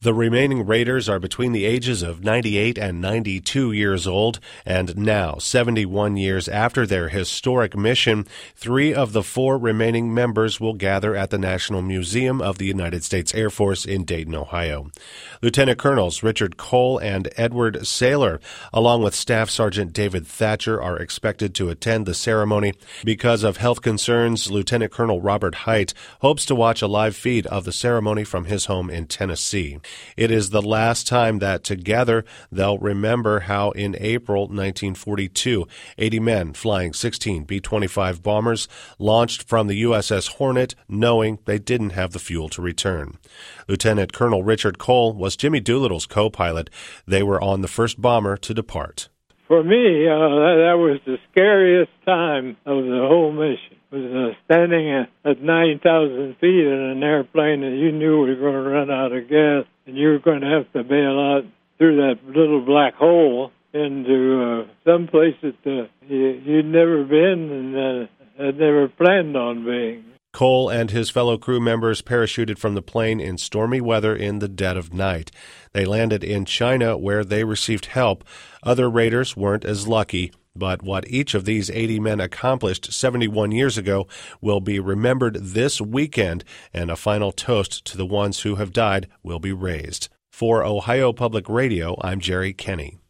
The remaining Raiders are between the ages of 98 and 92 years old, and now, 71 years after their historic mission, 3 of the 4 remaining members will gather at the National Museum of the United States Air Force in Dayton, Ohio. Lieutenant Colonels Richard Cole and Edward Saylor, along with Staff Sergeant David Thatcher, are expected to attend the ceremony. Because of health concerns, Lieutenant Colonel Robert Height hopes to watch a live feed of the ceremony from his home in Tennessee. It is the last time that together they'll remember how in April 1942, 80 men flying 16 B-25 bombers launched from the USS Hornet, knowing they didn't have the fuel to return. Lieutenant Colonel Richard Cole was Jimmy Doolittle's co-pilot. They were on the first bomber to depart. For me, that was the scariest time of the whole mission. Was standing at 9,000 feet in an airplane that you knew was going to run out of gas, and you were going to have to bail out through that little black hole into some place that you'd never been and had never planned on being. Cole and his fellow crew members parachuted from the plane in stormy weather in the dead of night. They landed in China, where they received help. Other Raiders weren't as lucky, but what each of these 80 men accomplished 71 years ago will be remembered this weekend, and a final toast to the ones who have died will be raised. For Ohio Public Radio, I'm Jerry Kenny.